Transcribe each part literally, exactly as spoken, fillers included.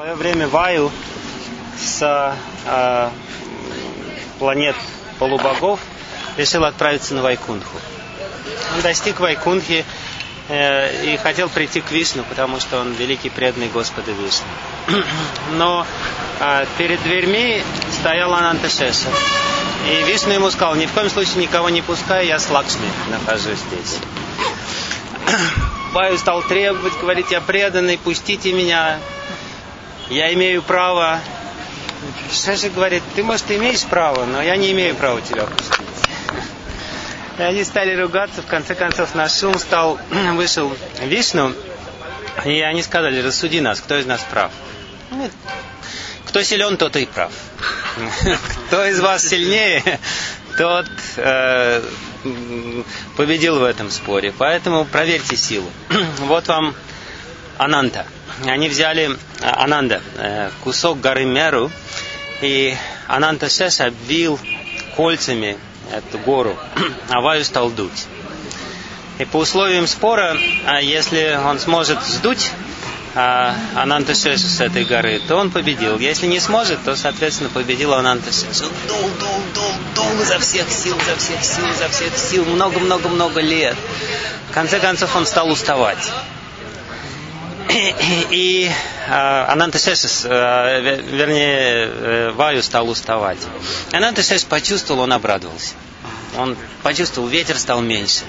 свое время Ваю с э, планет полубогов решил отправиться на Вайкунтху. Он достиг Вайкунтхи э, и хотел прийти к Вишну, потому что он великий преданный Господа Вишну. Но э, перед дверьми стоял Ананташеша. И Вишну ему сказал: ни в коем случае никого не пускай, я с Лакшми нахожусь здесь. Ваю стал требовать, говорить: я преданный, пустите меня, я имею право. Шеша говорит: ты, может, имеешь право, но я не имею права тебя пустить. И они стали ругаться, в конце концов на шум стал, вышел Вишну, и они сказали: рассуди нас, кто из нас прав. Кто силен, тот и прав. Кто из вас сильнее, тот э, победил в этом споре. Поэтому проверьте силу. Вот вам Ананта. Они взяли Ананда, э, кусок горы Меру, и Ананта Шеша обвил кольцами эту гору, а Ваю стал дуть. И по условиям спора, если он сможет сдуть Ананта Шешу с этой горы, то он победил. Если не сможет, то, соответственно, победил Ананта Шешу. Дул, дул, дул, дул изо всех сил, изо всех сил, изо всех сил, много-много-много лет. В конце концов, он стал уставать. И Ананта Шеша, вернее, Ваю стал уставать. Ананта Шеша почувствовал, он обрадовался. Он почувствовал, ветер стал меньше.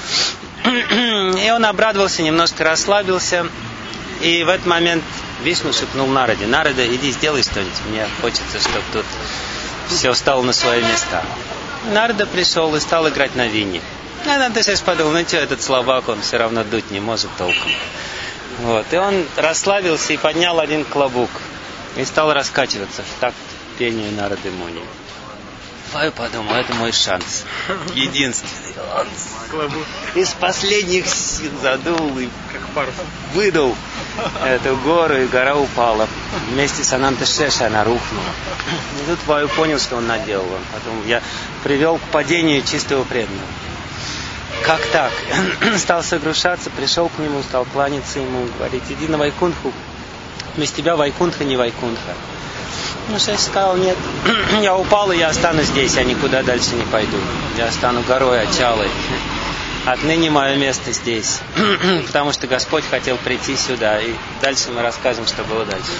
И он обрадовался, немножко расслабился. И в этот момент Вишну шепнул Нараде: Нарада, иди, сделай что-нибудь. Мне хочется, чтобы тут все встало на свои места. Нарада пришел и стал играть на вине. Ананта Шеша подумал: ну что, этот слабак, он все равно дуть не может толком. Вот. И он расслабился и поднял один клобук и стал раскачиваться в такт пению Нарады Муни. Ваю подумал: это мой шанс. Единственный. Он из последних сил задул и выдул эту гору, и гора упала. Вместе с Ананта Шешей она рухнула. И тут Ваю понял, что он наделал. Он подумал: я привел к падению чистого преданного. Как так? Стал сокрушаться, пришел к нему, стал кланяться ему, говорить: иди на Вайкунтху. Без тебя Вайкунтха не Вайкунтха. Ну, Шеша сказал: нет, я упал, и я останусь здесь, я никуда дальше не пойду. Я стану горой Ачалой. Отныне мое место здесь. Потому что Господь хотел прийти сюда. И дальше мы расскажем, что было дальше.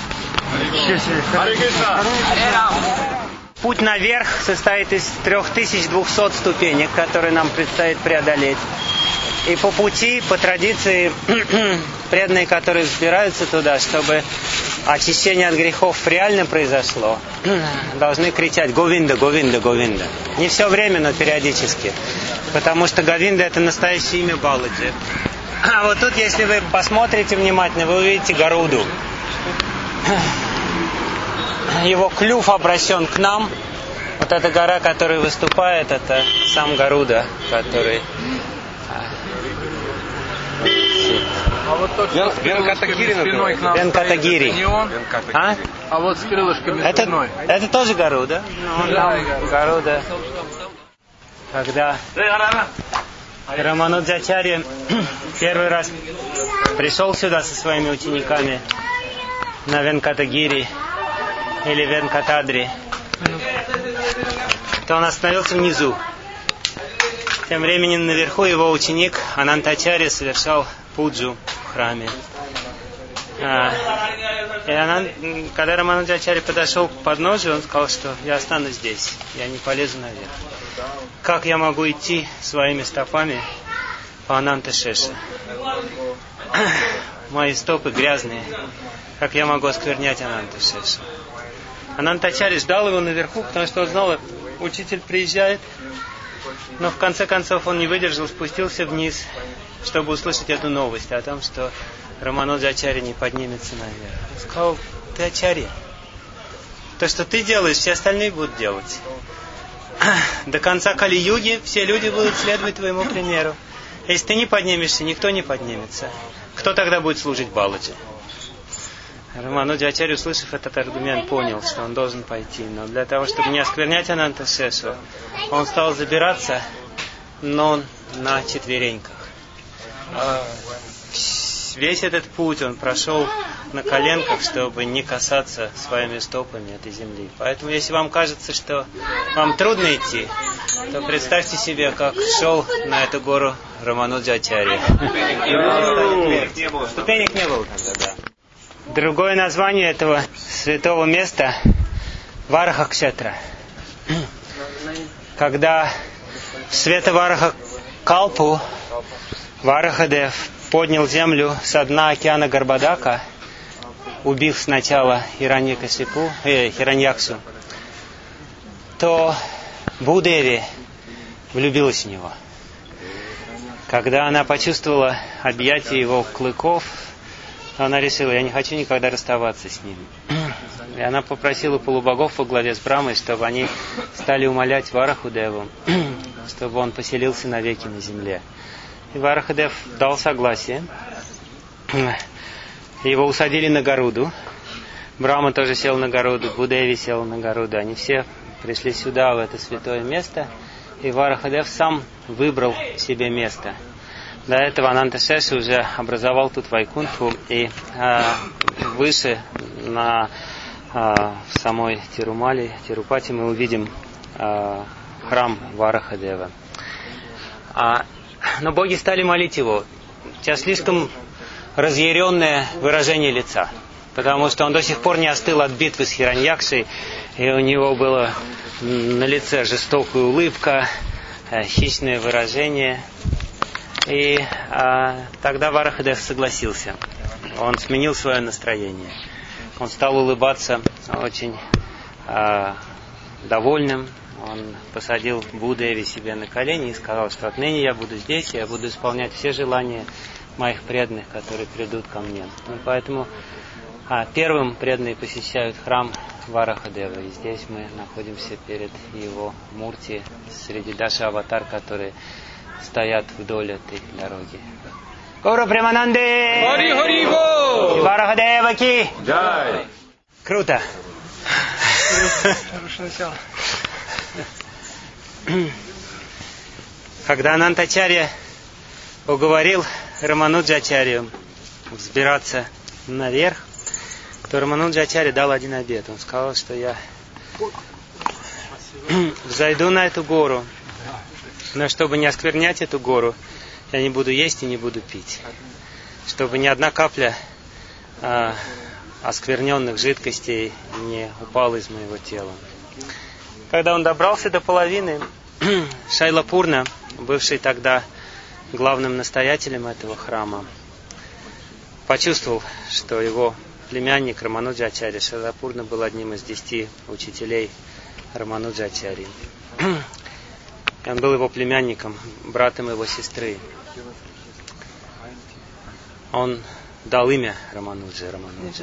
Путь наверх состоит из трех тысяч двухсот ступенек, которые нам предстоит преодолеть. И по пути, по традиции, преданные, которые взбираются туда, чтобы очищение от грехов реально произошло, должны кричать: Говинда, Говинда, Говинда. Не все время, но периодически. Потому что Говинда — это настоящее имя Баладжи. А вот тут, если вы посмотрите внимательно, вы увидите Гаруду. Его клюв обращен к нам. Вот эта гора, которая выступает, это сам Гаруда, который... А вот тот, что с крылышками спиной к нам Венкатагири. Не он? А? А вот с крылышками это, спиной. Это тоже Гаруда. Ну, да, Гаруда. Когда Рамануджачарья первый раз пришел сюда со своими учениками на Венкатагири или Венкатадри, то он остановился внизу. Тем временем наверху его ученик Анантачарья совершал пуджу в храме. А, и Анан, когда Рамануджачарья подошел к подножию, он сказал, что я останусь здесь, я не полезу наверх. Как я могу идти своими стопами по Ананта-Шеше? Мои стопы грязные. Как я могу осквернять Ананта-Шешу? Анантачарья ждал его наверху, потому что он знал, учитель приезжает. Но в конце концов он не выдержал, спустился вниз, чтобы услышать эту новость о том, что Рамануджачарья не поднимется наверх. Он сказал: ты Ачарья. То, что ты делаешь, все остальные будут делать. До конца Кали-юги все люди будут следовать твоему примеру. Если ты не поднимешься, никто не поднимется. Кто тогда будет служить Баладжи? Рамануджачарья, услышав этот аргумент, понял, что он должен пойти. Но для того, чтобы не осквернять Ананта-Шешу, он стал забираться, но на четвереньках. весь этот путь он прошел на коленках, чтобы не касаться своими стопами этой земли. Поэтому, если вам кажется, что вам трудно идти, то представьте себе, как шел на эту гору Рамануджачарья. Ступенек не было тогда, да. Другое название этого святого места — Варахакшетра. Когда в Светаварахакалпу Варахадев поднял землю со дна океана Гарбадака, убив сначала Хираньякасипу, э, Хираньяксу, то Бхудеви влюбилась в него. Когда она почувствовала объятие его клыков, она решила: я не хочу никогда расставаться с ним. И она попросила полубогов во главе с Брамой, чтобы они стали умолять Варахадеву, чтобы он поселился навеки на земле. И Варахадев дал согласие. Его усадили на Гаруду. Брама тоже сел на Гаруду, Бхудеви сел на Гаруду. Они все пришли сюда, в это святое место. И Варахадев сам выбрал себе место. До этого Ананташеша уже образовал тут Вайкунтху. И э, выше, на, э, в самой Тирумали, Тирупати, мы увидим э, храм Варахадева. А, но боги стали молить его. У тебя слишком разъяренное выражение лица, потому что он до сих пор не остыл от битвы с Хираньякшей, и у него было на лице жестокая улыбка, хищное выражение. И а, тогда Варахадев согласился. Он сменил свое настроение. Он стал улыбаться очень а, довольным. Он посадил Бхудеви себе на колени и сказал, что отныне я буду здесь, и я буду исполнять все желания моих преданных, которые придут ко мне. И поэтому а, первым преданные посещают храм Варахадева. И здесь мы находимся перед его мурти, среди Даша аватар, которые стоят вдоль этой дороги. Гуру Премананде! Хари Хари Бол! Варахадева ки! Джай! Круто! Хорошо начало. Когда Анантачарья уговорил Рамануджачарью взбираться наверх, то Рамануджачарья дал один обет. Он сказал, что я взойду на эту гору, но чтобы не осквернять эту гору, я не буду есть и не буду пить. Чтобы ни одна капля а, оскверненных жидкостей не упала из моего тела. Когда он добрался до половины, Шайлапурна, бывший тогда главным настоятелем этого храма, почувствовал, что его племянник Рамануджачарья, Шайлапурна, был одним из десяти учителей Рамануджачарьи. Он был его племянником, братом его сестры. Он дал имя Рамануджа, Рамануджа.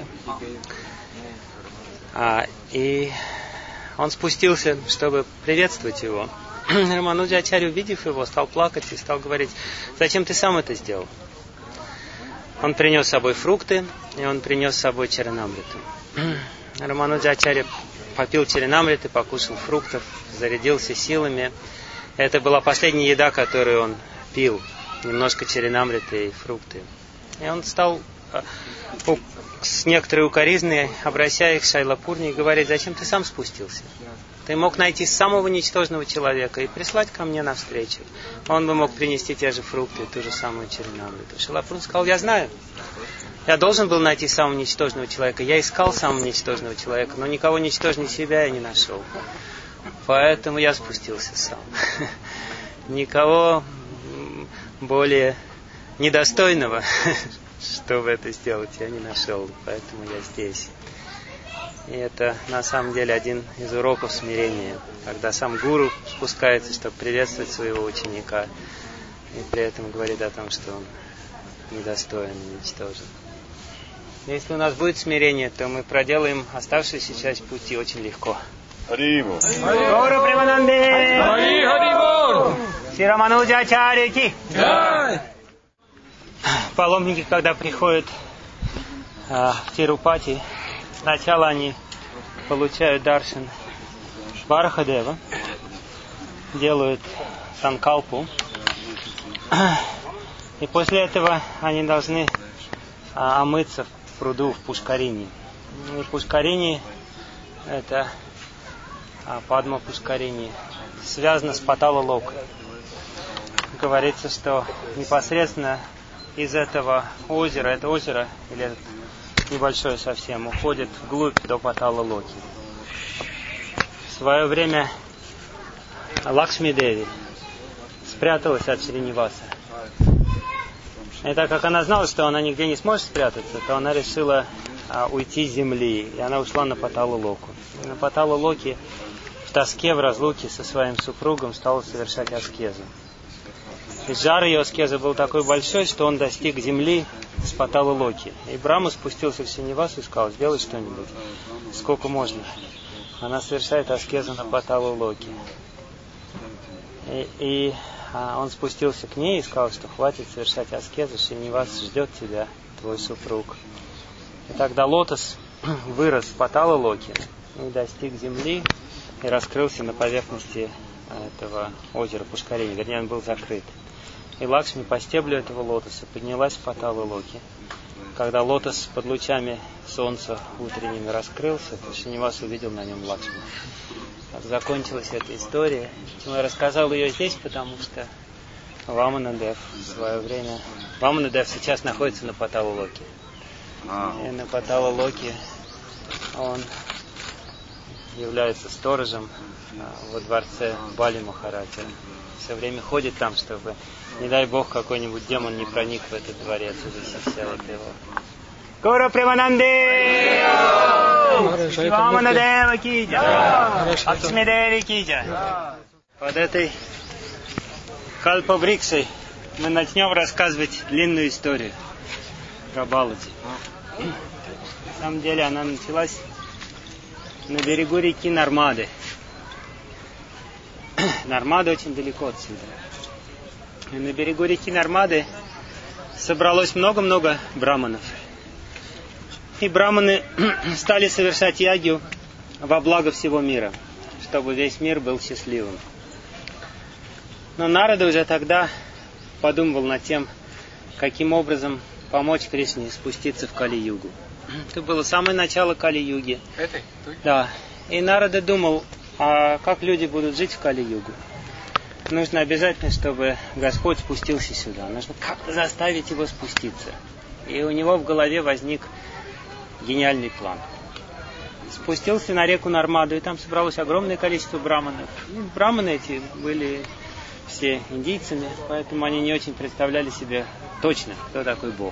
А, и он спустился, чтобы приветствовать его. Рамануджачарья, увидев его, стал плакать и стал говорить: зачем ты сам это сделал? Он принес с собой фрукты, и он принес с собой чаринамриту. Рамануджачарья попил чаринамриты, покушал фруктов, зарядился силами. Это была последняя еда, которую он пил. Немножко чаринамриты и фрукты. И он стал с некоторой укоризной, обращаясь к Шайлапурне, и говорить: зачем ты сам спустился? Ты мог найти самого ничтожного человека и прислать ко мне навстречу. Он бы мог принести те же фрукты и ту же самую чаринамриту. Шайлапурна сказал: я знаю. Я должен был найти самого ничтожного человека. Я искал самого ничтожного человека, но никого ничтожнее себя я не нашел. Поэтому я спустился сам. Никого более недостойного, чтобы это сделать, я не нашел. Поэтому я здесь. И это на самом деле один из уроков смирения, когда сам гуру спускается, чтобы приветствовать своего ученика, и при этом говорит о том, что он недостоин и ничтожен. Если у нас будет смирение, то мы проделаем оставшуюся часть пути очень легко. Харибо! Гуру Премананде! Хари Харибол! Шри Рамануджачарья ки! Джай! Паломники, когда приходят а, в Тирупати, сначала они получают даршан Варахадева, делают санкалпу, и после этого они должны а, омыться в пруду в Пушкарине. И Пушкарини, это а, Падма Пушкарини, связано с Патала Локой. Говорится, что непосредственно из этого озера, это озеро, или это небольшое совсем, уходит вглубь до Патала Локи. В свое время Лакшми Деви спряталась от Шриниваса. И так как она знала, что она нигде не сможет спрятаться, то она решила а, уйти с земли. И она ушла на Патала Локу. И на Патала Локи в тоске, в разлуке со своим супругом стала совершать аскезу. И жар ее аскезы был такой большой, что он достиг земли с Патала Локи. И Брахма спустился в Шринивасу и сказал: сделай что-нибудь, сколько можно. Она совершает аскезу на Патала Локи. И, и а, он спустился к ней и сказал, что хватит совершать аскезу, Шринивас ждет тебя, твой супруг. И тогда лотос вырос в Патала Локи и достиг земли и раскрылся на поверхности этого озера Пушкарини. Вернее, он был закрыт. И Лакшми по стеблю этого лотоса поднялась в Патала Локи. Когда лотос под лучами солнца утренними раскрылся, то Шринивас увидел на нем Лакшми. Так закончилась эта история. Я рассказал ее здесь, потому что Ваманадев в свое время... Ваманадев сейчас находится на Патала Локи. И на Патала Локи он является сторожем во дворце Бали Махараджа. Все время ходит там, чтобы, не дай бог, какой-нибудь демон не проник в этот дворец и защищал от его. Гуру Премананде! Ваманадева ки джай! Лакшми Деви ки джай! Под этой кальпаврикшей мы начнем рассказывать длинную историю про Баладжи. На самом деле она началась на берегу реки Нармады. Нармада очень далеко отсюда. И на берегу реки Нармады собралось много-много браманов. И браманы стали совершать ягью во благо всего мира, чтобы весь мир был счастливым. Но Нарада уже тогда подумывал над тем, каким образом помочь Кришне спуститься в Кали-югу. Это было самое начало Кали-юги. Этой? Да. И Нарада думал, а как люди будут жить в Кали-югу? Нужно обязательно, чтобы Господь спустился сюда. Нужно как-то заставить его спуститься. И у него в голове возник гениальный план. Спустился на реку Нармаду, и там собралось огромное количество браманов. И браманы эти были все индийцами, поэтому они не очень представляли себе точно, кто такой Бог.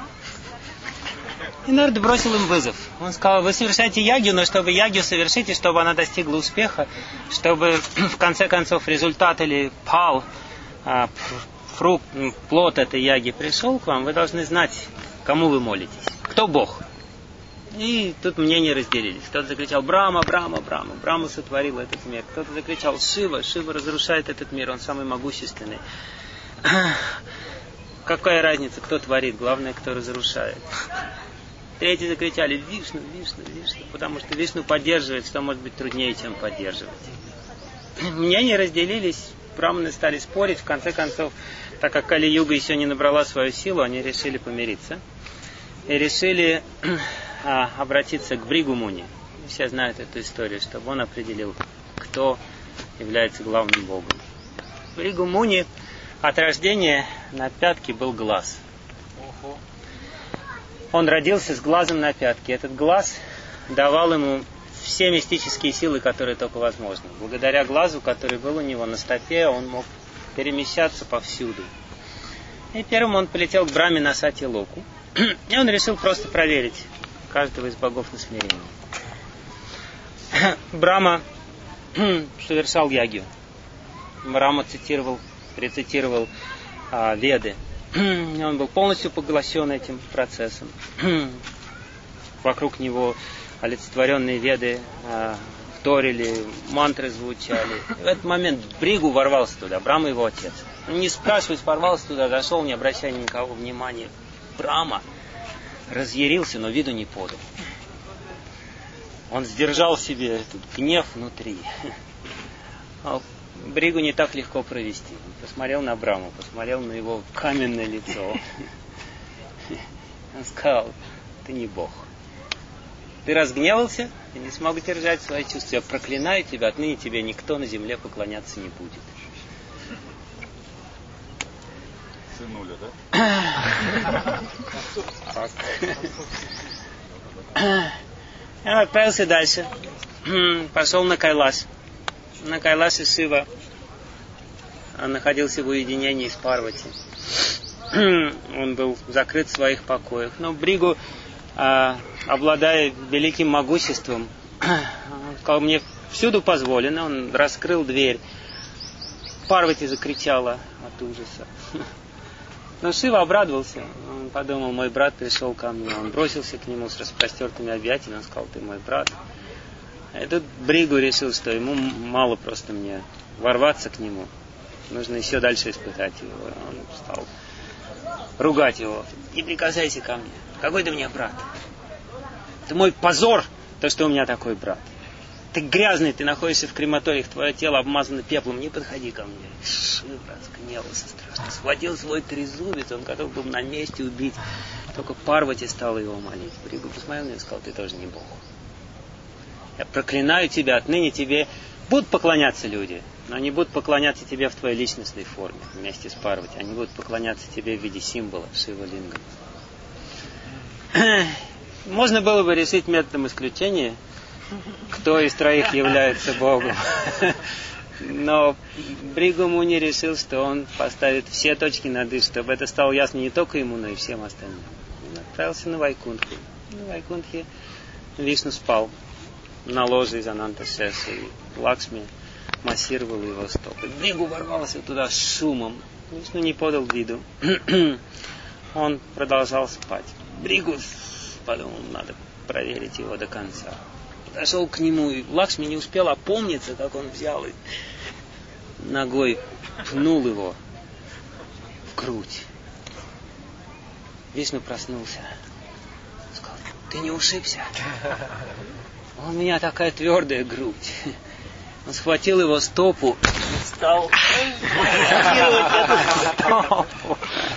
И Нарада бросил им вызов. Он сказал: вы совершаете ягью, но чтобы ягью совершите, чтобы она достигла успеха, чтобы в конце концов результат или пал, фрукт, плод этой яги пришел к вам, вы должны знать, кому вы молитесь. Кто Бог? И тут мнения разделились. Кто-то закричал: Брахма, Брахма, Брахма. Брахма сотворил этот мир. Кто-то закричал: Шива, Шива разрушает этот мир, он самый могущественный. Какая разница, кто творит, главное, кто разрушает. Третьи закричали: Вишну, Вишну, Вишну, потому что Вишну поддерживает, что может быть труднее, чем поддерживать. Мнения разделились, браманы стали спорить. В конце концов, так как Кали-юга еще не набрала свою силу, они решили помириться. И решили а, обратиться к Бригу Муни. Все знают эту историю, чтобы он определил, кто является главным богом. Бригу Муни от рождения на пятке был глаз. Он родился с глазом на пятке. Этот глаз давал ему все мистические силы, которые только возможны. Благодаря глазу, который был у него на стопе, он мог перемещаться повсюду. И первым он полетел к Брахме на Сати-Локу. И он решил просто проверить каждого из богов на смирение. Брахма совершал ягью. Брахма цитировал, рецитировал а, Веды. Он был полностью поглощен этим процессом. Вокруг него олицетворенные Веды а, вторили, мантры звучали. И в этот момент Бригу ворвался туда, Брахма его отец. Не спрашиваясь, ворвался туда, зашел, не обращая ни на кого внимания. Брахма разъярился, но виду не подал. Он сдержал себе этот гнев внутри. Бригу не так легко провести. Он посмотрел на Брахму, посмотрел на его каменное лицо. Он сказал: ты не Бог. Ты разгневался и не смог держать свои чувства. Я проклинаю тебя, отныне тебе никто на земле поклоняться не будет. Сынуля, да? Он отправился дальше. Пошел на Кайлас. На Кайласе Шива находился в уединении с Парвати. Он был закрыт в своих покоях. Но Бригу, обладая великим могуществом, сказал: мне всюду позволено. Он раскрыл дверь. Парвати закричала от ужаса. Но Шива обрадовался. Он подумал: мой брат пришел ко мне. Он бросился к нему с распростертыми объятиями. Он сказал: ты мой брат. И тут Бригу решил, что ему мало просто мне ворваться к нему. Нужно еще дальше испытать его. Он стал ругать его: не прикасайся ко мне. Какой ты мне брат? Это мой позор, то, что у меня такой брат. Ты грязный, ты находишься в крематориях, твое тело обмазано пеплом, не подходи ко мне. Шива разгневался страшно. Схватил свой трезубец, он готов был на месте убить. Только Парвати стала его молить. Бригу посмотрел на него и сказал: ты тоже не Бог. Я проклинаю тебя, отныне тебе будут поклоняться люди, но они будут поклоняться тебе в твоей личностной форме, вместе с Парвати. Они будут поклоняться тебе в виде символа Шива Линга. Можно было бы решить методом исключения, кто из троих является Богом. Но Бригу Муни решил, что он поставит все точки над «и», чтобы это стало ясно не только ему, но и всем остальным. Он отправился на Вайкунтху. На Вайкунтхе Вишну спал на ложе из Ананта-Шеша, и Лакшми массировал его стопы. Бригу ворвался туда с шумом. Вишну не подал виду. Он продолжал спать. Бригу подумал: надо проверить его до конца. Подошел к нему, и Лакшми не успел опомниться, как он взял и ногой пнул его в грудь. Вишну проснулся. Сказал: ты не ушибся? У меня такая твердая грудь. Он схватил его стопу и стал массировать эту стопу.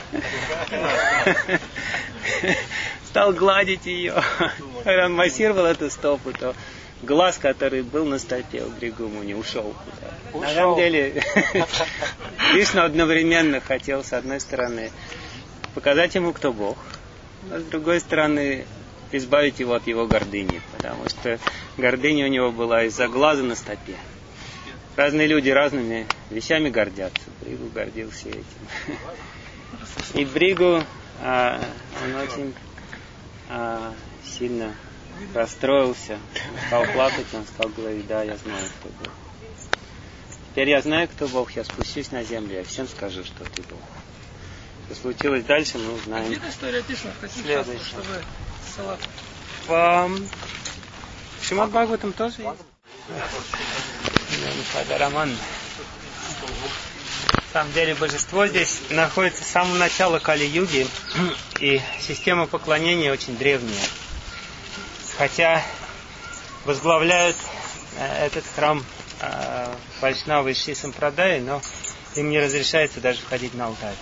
Стал гладить ее. Когда он массировал эту стопу, то глаз, который был на стопе у Бригу Муни, ушел. ушел. На самом деле, Вишну одновременно хотел, с одной стороны, показать ему, кто Бог, а с другой стороны, избавить его от его гордыни, потому что гордыня у него была из-за глаза на стопе. Разные люди разными вещами гордятся. Бригу гордился этим. И Бригу, а, он очень а, сильно расстроился, стал плакать, он стал говорить: да, я знаю, кто Бог. Теперь я знаю, кто Бог, я спущусь на землю, я всем скажу, что ты Бог. Что случилось дальше, мы узнаем. Где история описана? В каких Следующий. частях, чтобы салат? В Шримад Бхагаватам тоже есть. Роман. На самом деле божество здесь находится с самого начала Кали-юги, и система поклонения очень древняя. Хотя возглавляют этот храм Вайшнавы из Шри Сампрадай, но им не разрешается даже входить на алтарь.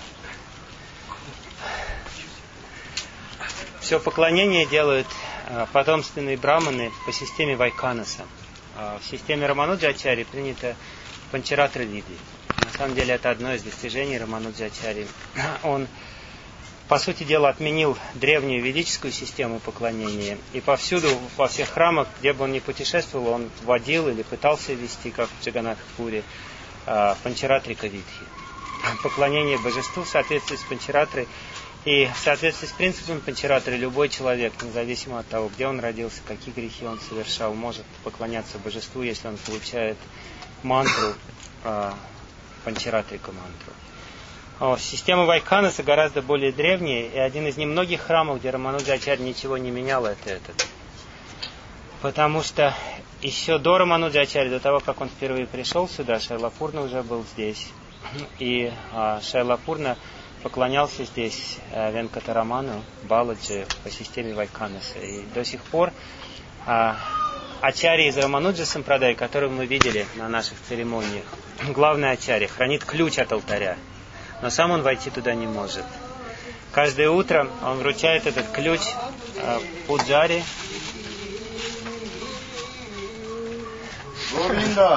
Все поклонение делают потомственные браманы по системе Вайканаса. В системе Рамануджачари принято Панчаратра Види. На самом деле это одно из достижений Рамануджачари. Он, по сути дела, отменил древнюю ведическую систему поклонения. И повсюду, во всех храмах, где бы он ни путешествовал, он вводил или пытался ввести, как в Джаганатх-пуре, Панчаратрика Видхи. Поклонение божеству в соответствии с Панчаратрой. И в соответствии с принципом Панчаратры любой человек, независимо от того, где он родился, какие грехи он совершал, может поклоняться божеству, если он получает мантру, э, Панчаратрика мантру. О, система Вайканаса гораздо более древняя, и один из немногих храмов, где Рамануджачарья ничего не менял, это этот. Потому что еще до Рамануджачарьи, до того, как он впервые пришел сюда, Шайлапурна уже был здесь. И э, Шайлапурна поклонялся здесь э, Венкатараману, Баладжи по системе Вайканаса. И до сих пор э, ачарья из Рамануджа Сампрадай, которого мы видели на наших церемониях, главный ачарья, хранит ключ от алтаря, но сам он войти туда не может. каждое утро он вручает этот ключ э, пуджари. Говинда!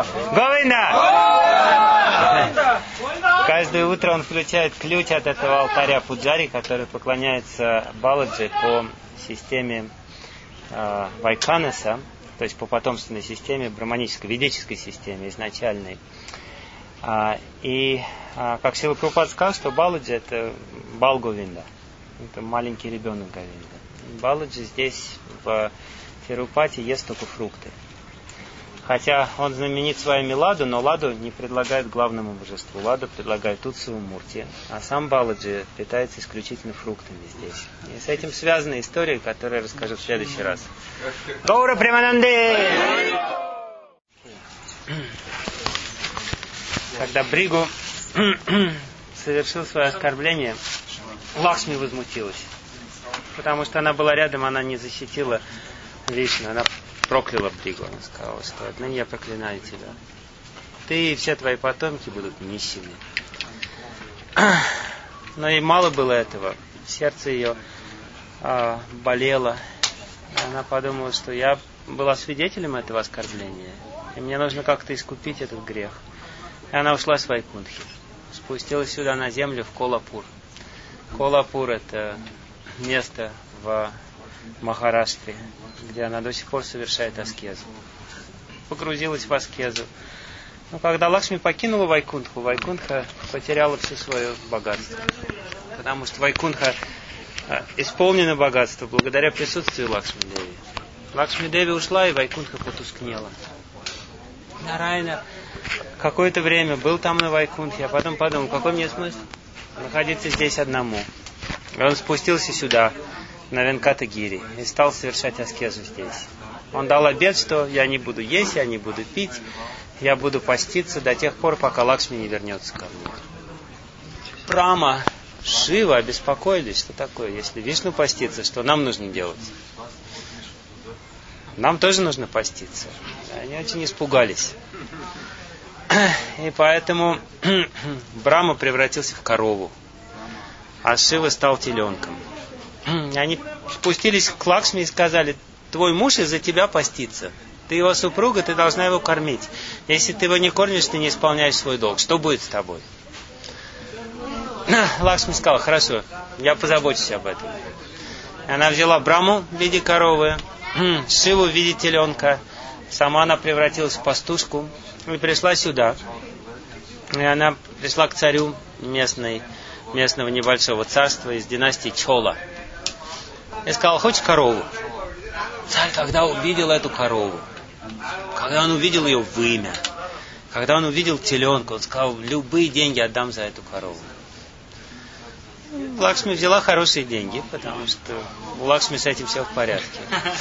Говинда! Каждое утро он включает ключ от этого алтаря пуджари, который поклоняется Баладжи по системе э, Вайкханаса, то есть по потомственной системе, браманической, ведической системе изначальной. А, и а, как Шрила Прабхупада сказал, что Баладжи это Бал Говинда, это маленький ребенок Говинда. Баладжи здесь в Тирупати ест только фрукты. Хотя он знаменит своими ладу, но ладу не предлагает главному божеству. Ладу предлагает Утсаву Мурти, а сам Баладжи питается исключительно фруктами здесь. И с этим связана история, которую я расскажу в следующий раз. Гаура Премананде! Когда Бригу совершил свое оскорбление, Лакшми возмутилась. Потому что она была рядом, она не защитила Вишну. Она прокляла Бригу. Она сказала, что отныне я проклинаю тебя. Ты и все твои потомки будут нищими. Но и мало было этого. Сердце ее а, болело. И она подумала, что я была свидетелем этого оскорбления. И мне нужно как-то искупить этот грех. И она ушла с Вайкунтхи. Спустилась сюда на землю, в Колапур. Колапур это место в Махараштре, где она до сих пор совершает аскезу. Погрузилась в аскезу. Но когда Лакшми покинула Вайкунтху, Вайкунтха потеряла все свое богатство. Потому что Вайкунтха исполнена богатством благодаря присутствию Лакшми-деви. Лакшми-деви ушла, и Вайкунтха потускнела. Нарайна какое-то время был там на Вайкунтхе, а потом подумал, какой мне смысл находиться здесь одному. И он спустился сюда, на Венкатагири, и стал совершать аскезу здесь. Он дал обет, что я не буду есть, я не буду пить, я буду поститься до тех пор, пока Лакшми не вернется ко мне. Брахма, Шива обеспокоились, что такое, если Вишну постится, что нам нужно делать? Нам тоже нужно поститься. Они очень испугались. И поэтому Брахма превратился в корову, а Шива стал теленком. Они спустились к Лакшми и сказали, твой муж из-за тебя постится. Ты его супруга, ты должна его кормить. Если ты его не кормишь, ты не исполняешь свой долг. Что будет с тобой? Лакшми сказала, хорошо, я позабочусь об этом. Она взяла Брахму в виде коровы, Шиву в виде теленка. Сама она превратилась в пастушку и пришла сюда. И она пришла к царю местной, местного небольшого царства из династии Чола. И сказала, хочешь корову? Царь, когда увидел эту корову, когда он увидел ее вымя, когда он увидел теленка, он сказал, любые деньги отдам за эту корову. Лакшми взяла хорошие деньги, потому что у Лакшми с этим все в порядке.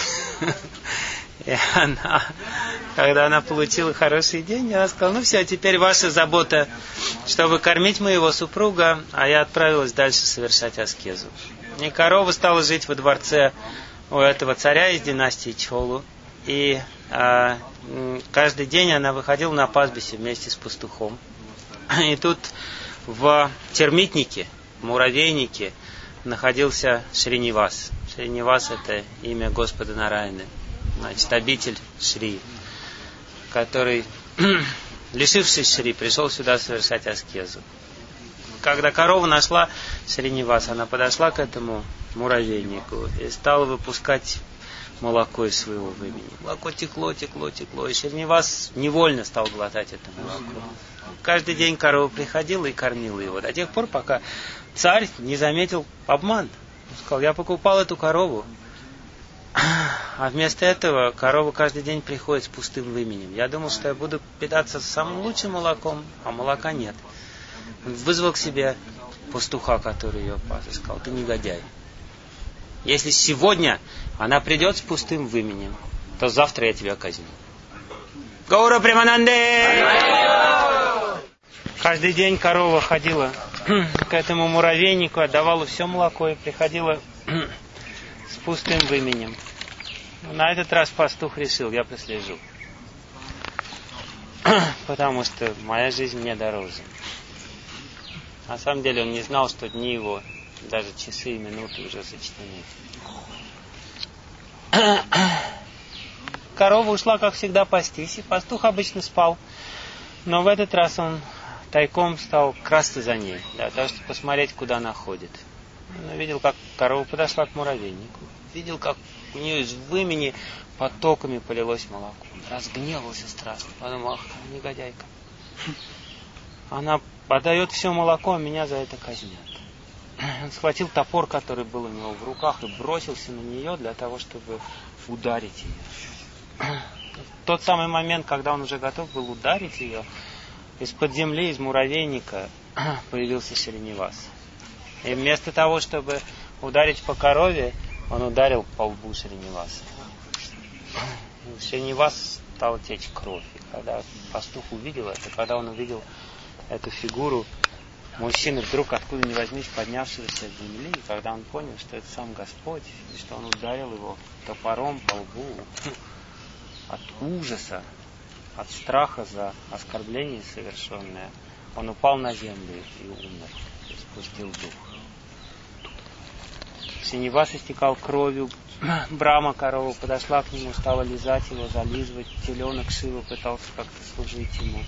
И она, когда она получила хорошие деньги, она сказала, ну все, теперь ваша забота, чтобы кормить моего супруга, а я отправилась дальше совершать аскезу. И корова стала жить во дворце у этого царя из династии Чолу. И а, каждый день она выходила на пастбище вместе с пастухом. И тут в термитнике, муравейнике находился Шринивас. Шринивас это имя Господа Нараяны. Значит, обитель Шри, который, лишившись Шри, пришел сюда совершать аскезу. Когда корова нашла Шриниваса, она подошла к этому муравейнику и стала выпускать молоко из своего вымени. Молоко текло, текло, текло, и Шринивас невольно стал глотать это молоко. Каждый день корова приходила и кормила его, до тех пор, пока царь не заметил обман. Он сказал, я покупал эту корову, а вместо этого корова каждый день приходит с пустым выменем. Я думал, что я буду питаться самым лучшим молоком, а молока нет. Он вызвал к себе пастуха, который ее пас, и сказал, ты негодяй. Если сегодня она придет с пустым выменем, то завтра я тебя казню. Гаура Премананде! Каждый день корова ходила к этому муравейнику, отдавала все молоко и приходила с пустым выменем. На этот раз пастух решил, я прослежу. Потому что моя жизнь мне дороже. На самом деле он не знал, что дни его даже часы и минуты уже сочтены. Корова ушла, как всегда, пастись, и пастух обычно спал. Но в этот раз он тайком стал красться за ней, для того, чтобы посмотреть, куда она ходит. Он увидел, как корова подошла к муравейнику. Видел, как у нее из вымени потоками полилось молоко. Он разгневался страшно. Подумал, ах, негодяйка. Она подает все молоко, а меня за это казнят. Он схватил топор, который был у него в руках, и бросился на нее для того, чтобы ударить ее. В тот самый момент, когда он уже готов был ударить ее, из-под земли, из муравейника появился Шринивас. И вместо того, чтобы ударить по корове, он ударил по лбу Шриниваса. У Шриниваса стала течь кровь. И когда пастух увидел это, когда он увидел эту фигуру мужчины, вдруг откуда ни возьмись поднявшегося с земли, и когда он понял, что это сам Господь, и что он ударил его топором по лбу, от ужаса, от страха за оскорбление совершенное, он упал на землю и умер, и спустил дух. Шринивас истекал кровью, Брама, корова, подошла к нему, стала лизать его, зализывать, теленок Шива пытался как-то служить ему.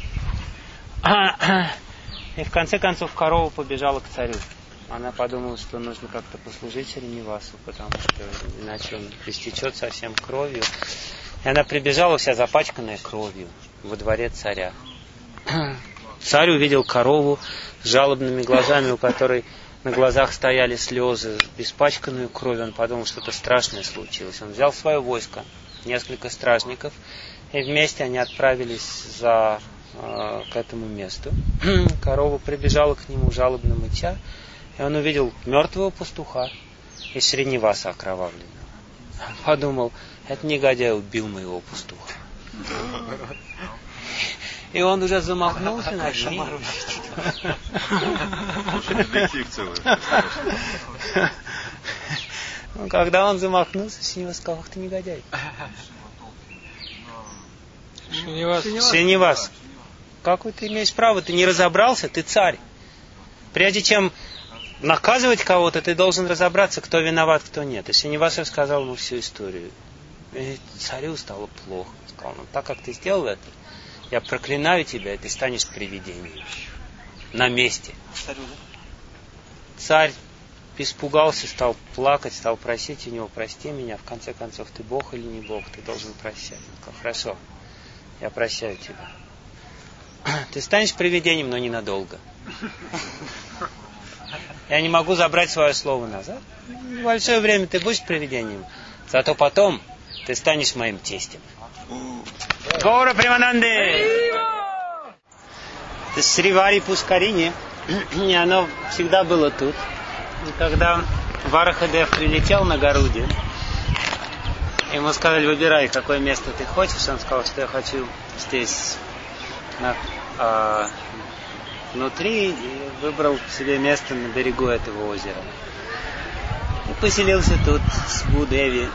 И в конце концов корова побежала к царю. Она подумала, что нужно как-то послужить Шринивасу, потому что иначе он истечет совсем кровью. И она прибежала вся запачканная кровью во дворец царя. Царь увидел корову с жалобными глазами, у которой на глазах стояли слезы, испачканную кровью. Он подумал, что что-то страшное случилось. Он взял свое войско, несколько стражников, и вместе они отправились за, э, к этому месту. Корова прибежала к нему, жалобно мыча, и он увидел мертвого пастуха и Шриниваса окровавленного. Он подумал, этот негодяй убил моего пастуха. И он уже замахнулся над ним. Когда он замахнулся, Шринивас сказал, ах ты негодяй. Шринивас. Шринивас, какое ты имеешь право? Ты не разобрался? Ты царь. Прежде чем наказывать кого-то, ты должен разобраться, кто виноват, кто нет. И Шринивас рассказал ему всю историю. И царю стало плохо. Он сказал, ну так как ты сделал это, я проклинаю тебя, и ты станешь привидением. На месте. Царь испугался, стал плакать, стал просить у него, прости меня, в конце концов, ты Бог или не Бог, ты должен прощать. Он сказал, хорошо, я прощаю тебя. Ты станешь привидением, но ненадолго. Я не могу забрать свое слово назад. Небольшое время ты будешь привидением, зато потом ты станешь моим тестем. Гора Примананды! Это Сривари Пускарини, и оно всегда было тут. И когда Варахадев прилетел на Гаруде, ему сказали, выбирай, какое место ты хочешь. Он сказал, что я хочу здесь на, а, внутри, и выбрал себе место на берегу этого озера. И поселился тут с Будеви.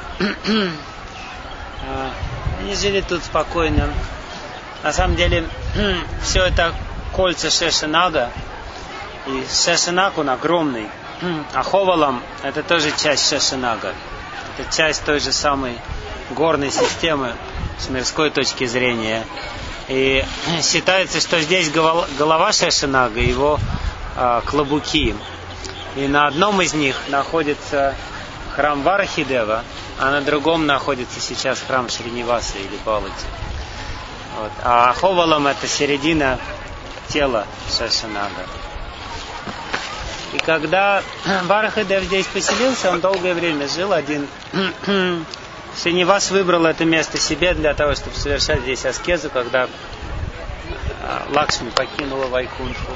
Они жили тут спокойно. На самом деле, все это кольца Шешенага. И Шешенаг, он огромный. А Ховалам — это тоже часть Шешенага. Это часть той же самой горной системы с мирской точки зрения. И считается, что здесь голова Шешенага, его а, клобуки. И на одном из них находится храм Варахидева, а на другом находится сейчас храм Шриниваса или Балати. Вот. А Ховалам — это середина тела Шешенага. И когда Варахидев здесь поселился, он долгое время жил один. Шринивас выбрал это место себе для того, чтобы совершать здесь аскезу, когда Лакшми покинула Вайкунтху.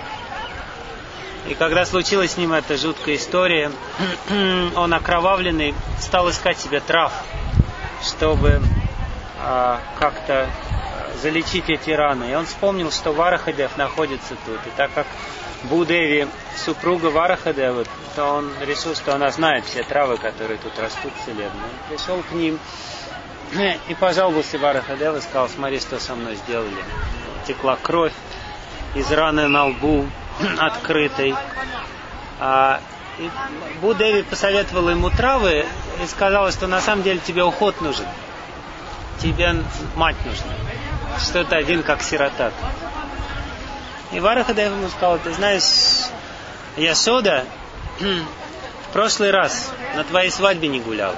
И когда случилась с ним эта жуткая история, он окровавленный стал искать себе трав, чтобы а, как-то залечить эти раны. И он вспомнил, что Варахадев находится тут. И так как Будеви супруга Варахадева, то он решил, что она знает все травы, которые тут растут целебно. Он пришел к ним и пожаловался Варахадеву и сказал, смотри, что со мной сделали. Текла кровь из раны на лбу, открытой. А, И Бу-Деви посоветовала ему травы и сказала, что на самом деле тебе уход нужен. Тебе мать нужна. Что ты один как сирота. И Варахадев ему сказал, ты знаешь, Яшода в прошлый раз на твоей свадьбе не гуляла.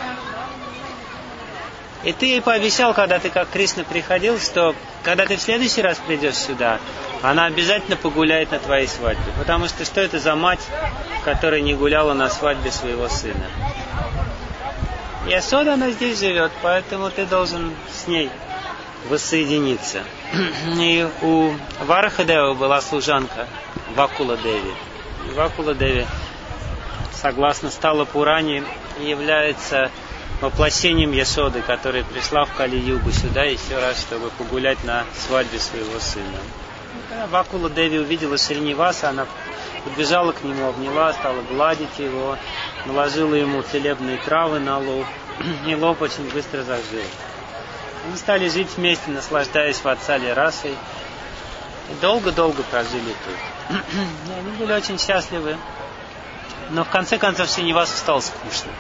И ты ей пообещал, когда ты как Кришна приходил, что когда ты в следующий раз придешь сюда, она обязательно погуляет на твоей свадьбе. Потому что что это за мать, которая не гуляла на свадьбе своего сына? Яшода, она здесь живет, поэтому ты должен с ней воссоединиться. И у Варахадева была служанка Вакула Деви. И Вакула Деви, согласно Стала Пуране, является воплощением Яшоды, которая пришла в Кали-югу сюда еще раз, чтобы погулять на свадьбе своего сына. Когда Вакула Деви увидела Шриниваса, она подбежала к нему, обняла, стала гладить его, наложила ему целебные травы на лоб, и лоб очень быстро зажил. Они стали жить вместе, наслаждаясь ватсали расой, и долго-долго прожили тут. И они были очень счастливы, но в конце концов Шринивасу стало скучно.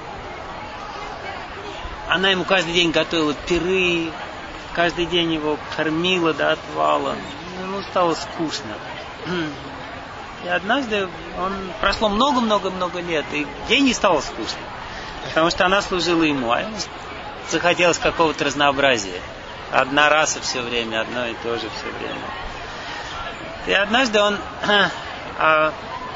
Она ему каждый день готовила пиры, каждый день его кормила до отвала. Ему стало скучно. И однажды он прошло много-много-много лет, и ей не стало скучно, потому что она служила ему, а ему захотелось какого-то разнообразия. Одна раса все время, одно и то же все время. И однажды он а,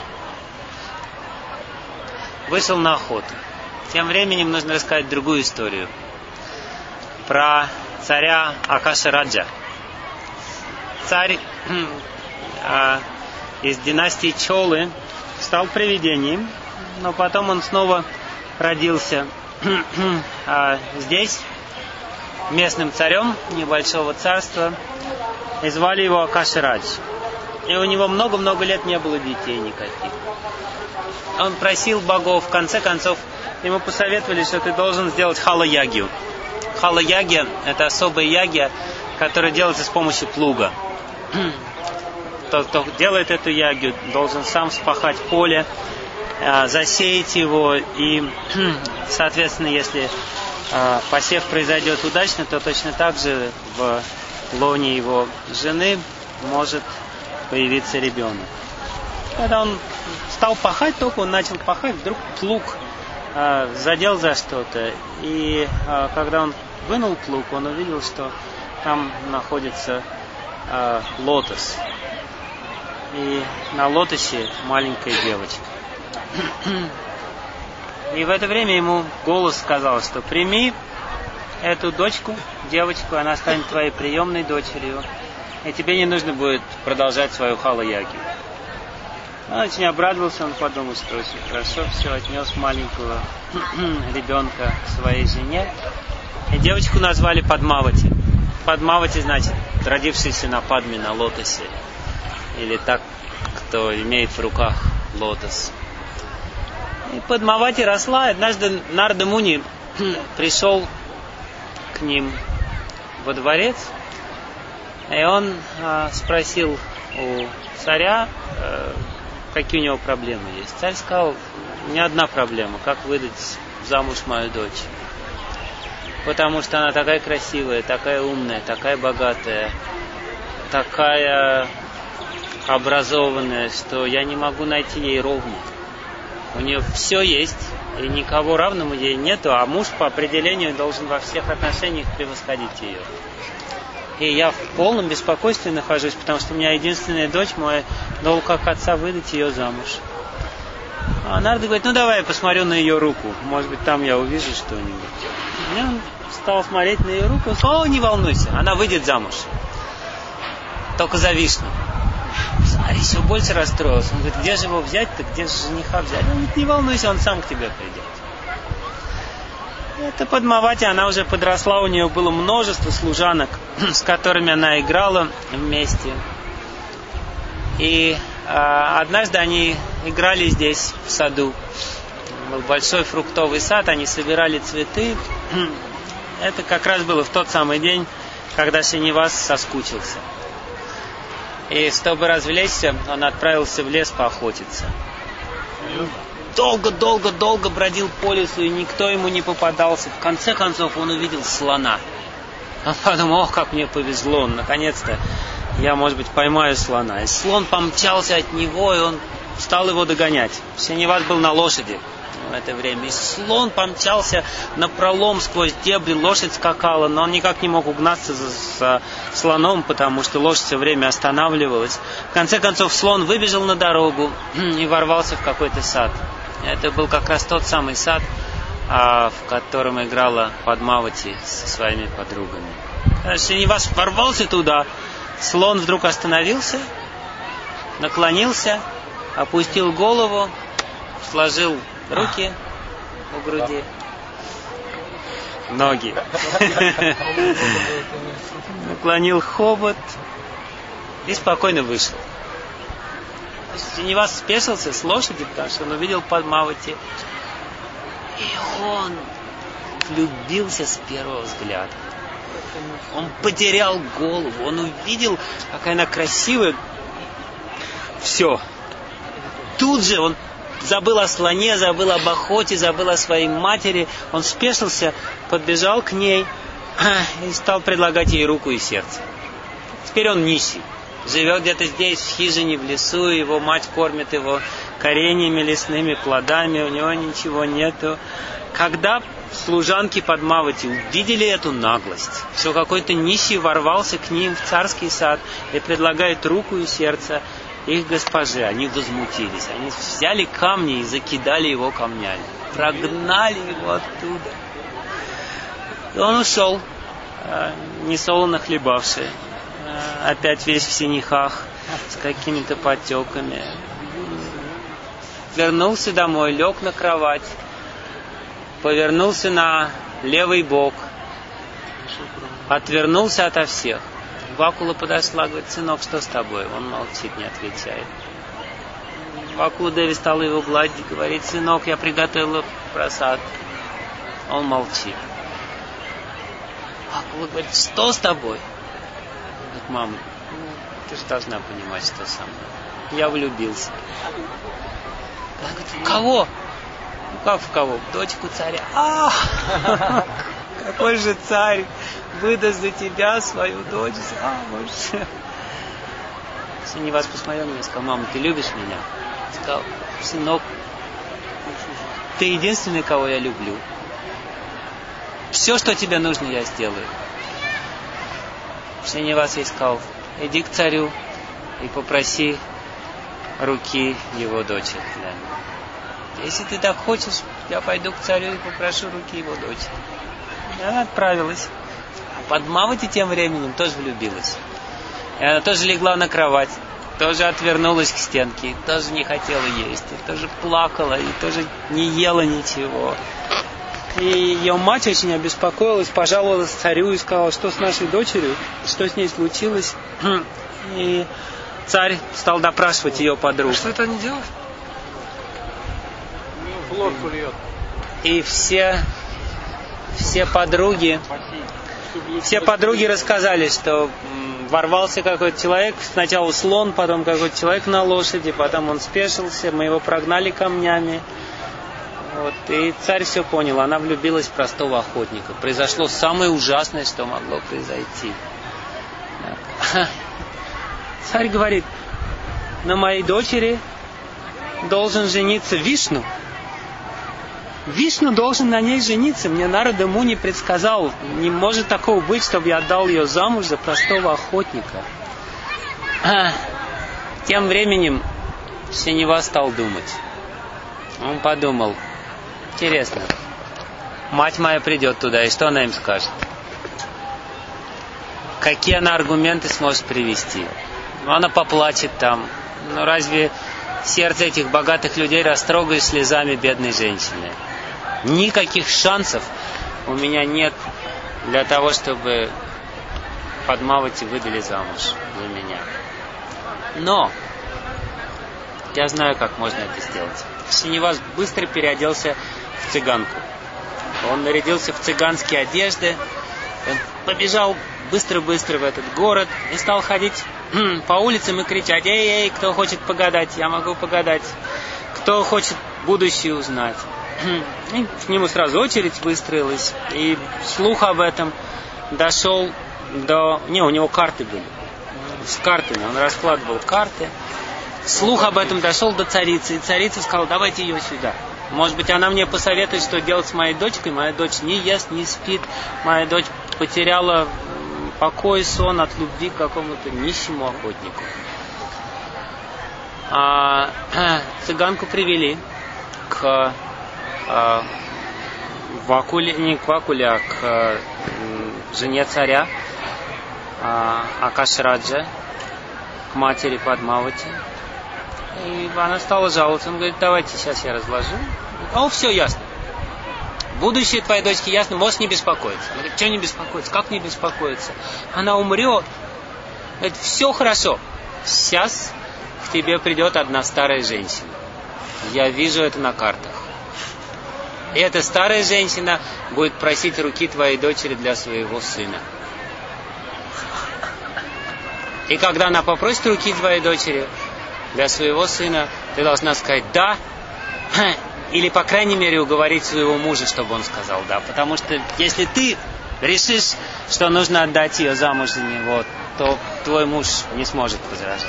вышел на охоту. Тем временем нужно рассказать другую историю про царя Акаша-Раджа. Царь а, из династии Чолы стал привидением, но потом он снова родился а, здесь, местным царем небольшого царства, и звали его Акаша-Радж. И у него много-много лет не было детей никаких. Он просил богов, в конце концов, ему посоветовали, что ты должен сделать хала-ягью. Хала-ягья – это особая ягья, которая делается с помощью плуга. Тот, кто делает эту ягью, должен сам вспахать поле, засеять его, и, соответственно, если посев произойдет удачно, то точно так же в лоне его жены может появиться ребенок. Когда он стал пахать, только он начал пахать, вдруг плуг а, задел за что-то. И а, когда он вынул плуг, он увидел, что там находится а, лотос. И на лотосе маленькая девочка. И в это время ему голос сказал, что прими эту дочку, девочку, она станет твоей приемной дочерью, и тебе не нужно будет продолжать свою хала-ягью. Он очень обрадовался, он подумал, что очень хорошо, все, отнес маленького ребенка к своей жене. И девочку назвали Падмавати. Падмавати значит родившийся на Падме, на лотосе. Или так, кто имеет в руках лотос. И Падмавати росла, и однажды Нарада Муни пришел к ним во дворец, и он а, спросил у царя, а, какие у него проблемы есть. Царь сказал, не одна проблема, как выдать замуж мою дочь. Потому что она такая красивая, такая умная, такая богатая, такая образованная, что я не могу найти ей ровню. У нее все есть, и никого равному ей нету, а муж по определению должен во всех отношениях превосходить ее. И я в полном беспокойстве нахожусь, потому что у меня единственная дочь, мой долг как отца выдать ее замуж. А Нарада говорит, ну давай я посмотрю на ее руку, может быть там я увижу что-нибудь. И он стал смотреть на ее руку и сказал, о, не волнуйся, она выйдет замуж. Только за Вишну. Царь еще больше расстроился. Он говорит, где же его взять-то, где же жениха взять? Он говорит, не волнуйся, он сам к тебе придет. Это Падмавати, она уже подросла, у нее было множество служанок, с которыми она играла вместе. И а, однажды они играли здесь, в саду. Был большой фруктовый сад, они собирали цветы. Это как раз было в тот самый день, когда Шринивас соскучился. И чтобы развлечься, он отправился в лес поохотиться. долго-долго-долго бродил по лесу, и никто ему не попадался. В конце концов он увидел слона. Он подумал: ох, как мне повезло, наконец-то я, может быть, поймаю слона. И слон помчался от него, и он стал его догонять. Синевас был на лошади в это время. И слон помчался напролом сквозь дебри, лошадь скакала, но он никак не мог угнаться за, за слоном, потому что лошадь все время останавливалась. В конце концов слон выбежал на дорогу и ворвался в какой-то сад. Это был как раз тот самый сад, а, в котором играла Падмавати со своими подругами. Когда Синевас ворвался туда, слон вдруг остановился, наклонился, опустил голову, сложил руки у груди, ноги, наклонил хобот и спокойно вышел. Синевас спешился с лошади, потому что он увидел Падмавати. И он влюбился с первого взгляда. Он потерял голову, он увидел, какая она красивая. Все. Тут же он забыл о слоне, забыл об охоте, забыл о своей матери. Он спешился, подбежал к ней и стал предлагать ей руку и сердце. Теперь он нищий. Живет где-то здесь, в хижине, в лесу. Его мать кормит его кореньями, лесными плодами. У него ничего нету. Когда служанки Падмавати увидели эту наглость, что какой-то нищий ворвался к ним в царский сад и предлагает руку и сердце их госпоже, они возмутились. Они взяли камни и закидали его камнями. Прогнали его оттуда. И он ушел, несолоно хлебавший. Опять весь в синяках, с какими-то потеками. Вернулся домой, лег на кровать, повернулся на левый бок, отвернулся ото всех. Вакула подошла, говорит: сынок, что с тобой? Он молчит, не отвечает. Вакула Деви стала его гладить, говорит: сынок, я приготовила просад. Он молчит. Вакула говорит: что с тобой? Говорит: мама, ну, ты же должна понимать, что со мной. Я влюбился. Она говорит: в кого? Ну как в кого? В дочку царя. А, какой же царь выдаст за тебя свою дочь замуж? Синевас посмотрел на меня и сказал: мама, ты любишь меня? Сказал: сынок, ты единственный, кого я люблю. Все, что тебе нужно, я сделаю. Синевас ей сказал: иди к царю и попроси руки его дочери. Да. Если ты так хочешь, я пойду к царю и попрошу руки его дочери. И она отправилась. А Падмавати тем временем тоже влюбилась. И она тоже легла на кровать, тоже отвернулась к стенке, и тоже не хотела есть, и тоже плакала, и тоже не ела ничего. И ее мать очень обеспокоилась, пожаловалась царю и сказала: что с нашей дочерью, что с ней случилось. И царь стал допрашивать ее подруг. А что это они делают? В лодку льет. И все, все подруги, все подруги рассказали, что ворвался какой-то человек, сначала слон, потом какой-то человек на лошади, потом он спешился, мы его прогнали камнями. Вот, и царь все понял, она влюбилась в простого охотника. Произошло самое ужасное, что могло произойти. Царь говорит: на моей дочери должен жениться Вишну. Вишну должен на ней жениться. Мне Нарада Муни предсказал, не может такого быть, чтобы я отдал ее замуж за простого охотника. Тем временем Синевас стал думать. Он подумал: интересно, мать моя придет туда, и что она им скажет? Какие она аргументы сможет привести? Ну, она поплачет там. Но разве сердце этих богатых людей растрогаешь слезами бедной женщины? Никаких шансов у меня нет для того, чтобы Падмавати выдали замуж за меня. Но я знаю, как можно это сделать. Синевас быстро переоделся в цыганку. Он нарядился в цыганские одежды. Он побежал быстро-быстро в этот город и стал ходить по улицам и кричать: эй, эй, кто хочет погадать, я могу погадать. Кто хочет будущее узнать. И к нему сразу очередь выстроилась, и слух об этом дошел до... Не, у него карты были. С картами. Он раскладывал карты. Слух об этом дошел до царицы, и царица сказала: давайте ее сюда. Может быть, она мне посоветует, что делать с моей дочкой. Моя дочь не ест, не спит. Моя дочь потеряла покой и сон от любви к какому-то нищему охотнику. А, цыганку привели к а, Вакуле, не к Вакуле, а к а, жене царя а, Акашраджа, к матери Падмавати. И она стала жаловаться. Он говорит: давайте сейчас я разложу. О, все ясно. Будущее твоей дочки ясно, можешь не беспокоиться. Она говорит: что не беспокоиться? Как не беспокоиться? Она умрет. Это все хорошо. Сейчас к тебе придет одна старая женщина. Я вижу это на картах. И эта старая женщина будет просить руки твоей дочери для своего сына. И когда она попросит руки твоей дочери для своего сына, ты должна сказать «да», или, по крайней мере, уговорить своего мужа, чтобы он сказал «да». Потому что если ты решишь, что нужно отдать ее замуж за него, то твой муж не сможет возражать.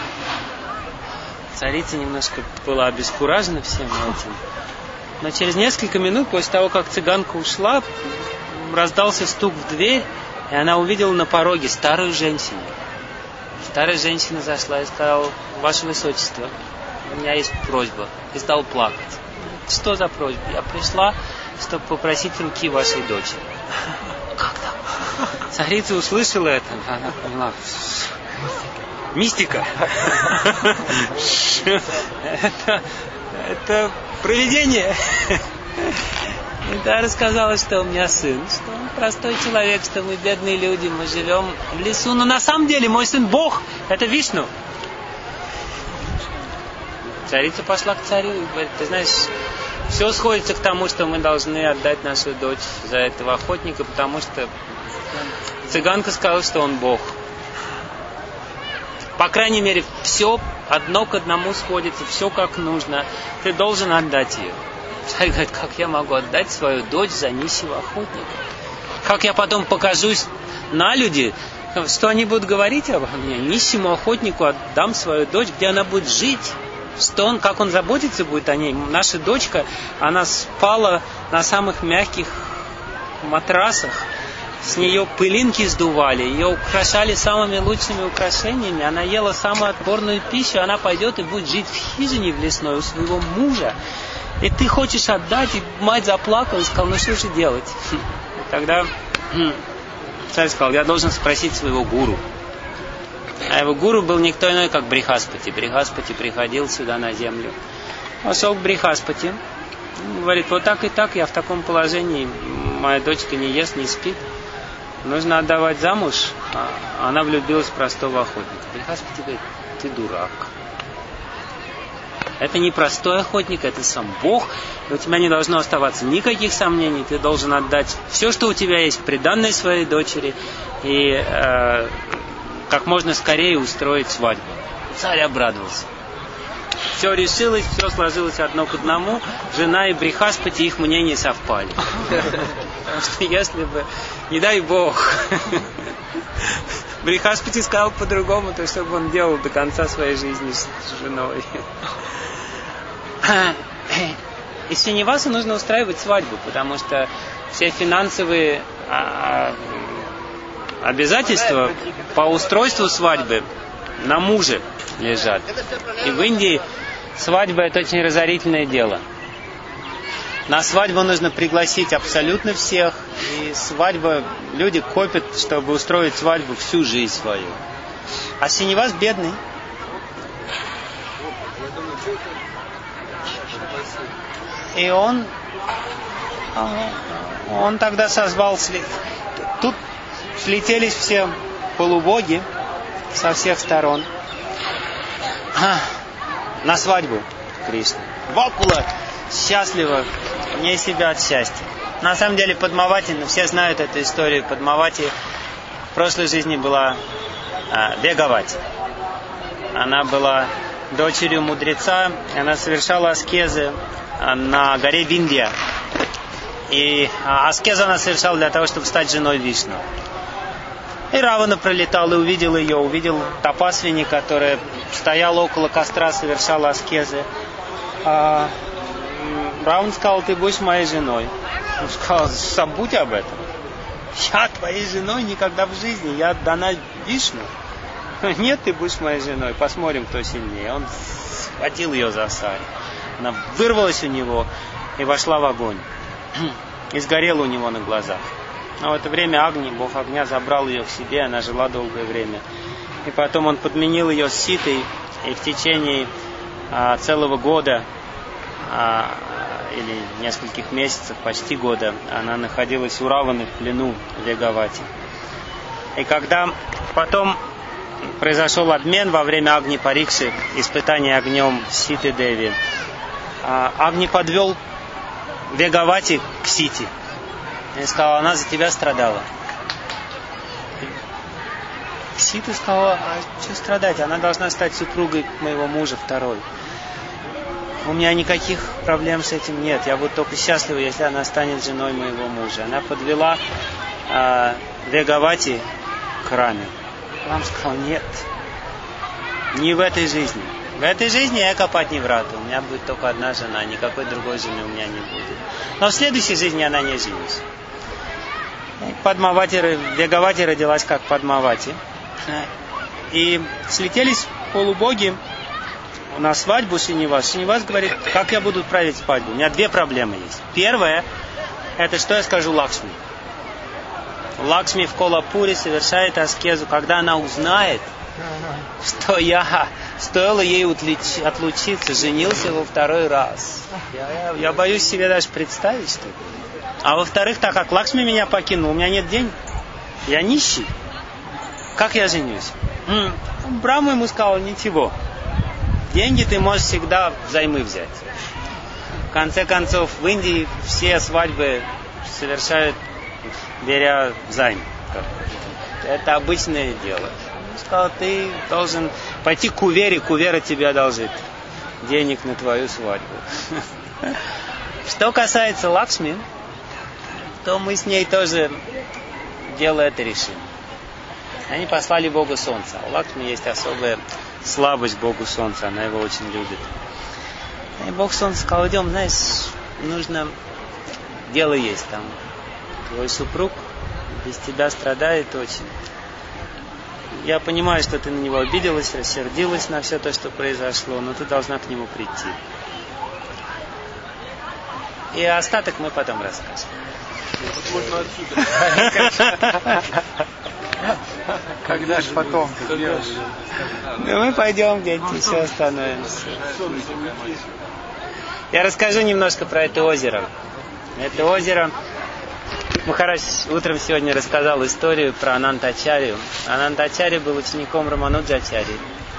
Царица немножко была обескуражена всем этим. Но через несколько минут, после того, как цыганка ушла, раздался стук в дверь, и она увидела на пороге старую женщину. Старая женщина зашла и сказала: ваше высочество, у меня есть просьба. И стала плакать. Что за просьба? Я пришла, чтобы попросить руки вашей дочери. Как так? Царица услышала это, она поняла: мистика. это, это провидение. И та рассказала, что у меня сын, что он простой человек, что мы бедные люди, мы живем в лесу. Но на самом деле мой сын Бог, это Вишну. Царица пошла к царю и говорит: ты знаешь, все сходится к тому, что мы должны отдать нашу дочь за этого охотника, потому что цыганка сказала, что он Бог. По крайней мере, все одно к одному сходится, все как нужно. Ты должен отдать ее. Царь говорит: как я могу отдать свою дочь за нищего охотника? Как я потом покажусь на люди, что они будут говорить обо мне? Нищему охотнику отдам свою дочь, где она будет жить? Что он, как он заботиться будет о ней? Наша дочка, она спала на самых мягких матрасах, с нее пылинки сдували, ее украшали самыми лучшими украшениями, она ела самую отборную пищу, она пойдет и будет жить в хижине в лесной у своего мужа. И ты хочешь отдать, и мать заплакала и сказала: ну что же делать? И тогда царь сказал: я должен спросить своего гуру. А его гуру был никто иной, как Брихаспати. Брихаспати приходил сюда на землю. Пошел к Брихаспати. Говорит: вот так и так, я в таком положении, моя дочка не ест, не спит. Нужно отдавать замуж. А она влюбилась в простого охотника. Брихаспати говорит: ты дурак. Это не простой охотник, это сам Бог. И у тебя не должно оставаться никаких сомнений. Ты должен отдать все, что у тебя есть, приданное своей дочери. И э, как можно скорее устроить свадьбу. Царь обрадовался. Все решилось, все сложилось одно к одному. Жена и Брихаспати, их мнения совпали. Потому что если бы, не дай Бог, Брихаспати сказал по-другому, то что бы он делал до конца своей жизни с женой. Из Синеваса нужно устраивать свадьбу, потому что все финансовые обязательства по устройству свадьбы на муже лежат. И в Индии свадьба — это очень разорительное дело. На свадьбу нужно пригласить абсолютно всех. И свадьба, люди копят, чтобы устроить свадьбу всю жизнь свою. А Синевас бедный. И он он тогда созвал, тут слетелись все полубоги со всех сторон на свадьбу Кришны. Вакула счастлива вне себя от счастья. На самом деле Падмавати, ну, все знают эту историю. Падмавати в прошлой жизни была а, Бегавати. Она была дочерью мудреца, она совершала аскезы на горе Виндия. И аскезу она совершала для того, чтобы стать женой Вишну. И Равана пролетал и увидел ее, увидел Тапасвини, которая стояла около костра, совершала аскезы. А Раван сказал: ты будешь моей женой. Он сказал: забудь об этом. Я твоей женой никогда в жизни, я отдана Вишну. Нет, ты будешь моей женой, посмотрим, кто сильнее. Он схватил ее за сари. Она вырвалась у него и вошла в огонь. И сгорела у него на глазах. Но в это время Агни, бог огня, забрал ее к себе, она жила долгое время. И потом он подменил ее с Ситой, и в течение а, целого года, а, или нескольких месяцев, почти года, она находилась у Раваны в плену в Вегавати. И когда потом произошел обмен во время Агни Парикши, испытания огнем Ситы Деви, а, Агни подвел Вегавати к Сите. И сказал: она за тебя страдала. Сита сказала: а что страдать? Она должна стать супругой моего мужа второй. У меня никаких проблем с этим нет. Я буду только счастлива, если она станет женой моего мужа. Она подвела э, Вегавати к Раме. Рам сказал: нет, не в этой жизни. В этой жизни я копать не врата. У меня будет только одна жена, никакой другой жены у меня не будет. Но в следующей жизни она не женится. Падмавати, Вегавати родилась как Падмавати. И слетелись полубоги на свадьбу Шинивас. Шинивас говорит: как я буду править свадьбу? У меня две проблемы есть. Первая, это что я скажу Лакшми. Лакшми в Колапуре совершает аскезу, когда она узнает, что я, стоило ей отлучиться, женился во второй раз. Я, я, я боюсь себе даже представить, что это. А во-вторых, так как Лакшми меня покинул, у меня нет денег, я нищий. Как я женюсь? М-м. Брахма ему сказал: ничего, деньги ты можешь всегда взаймы взять. В конце концов, в Индии все свадьбы совершают, беря займ. Это обычное дело. Он сказал: ты должен пойти к Кувере, Кувера тебе одолжит денег на твою свадьбу. Что касается Лакшми, то мы с ней тоже дело это решим. Они послали Богу Солнца. У Лакшми есть особая слабость к Богу Солнца, она его очень любит. И Бог Солнца сказал: идем, знаешь, нужно, дело есть там. Твой супруг без тебя страдает очень. Я понимаю, что ты на него обиделась, рассердилась на все то, что произошло, но ты должна к нему прийти. И остаток мы потом расскажем. Когда же потом? Ну, мы пойдем где-нибудь, все остановимся. Я расскажу немножко про это озеро. Это озеро... Махарадж утром сегодня рассказал историю про Анантачарью. Анантачарья был учеником Рамануджачарьи.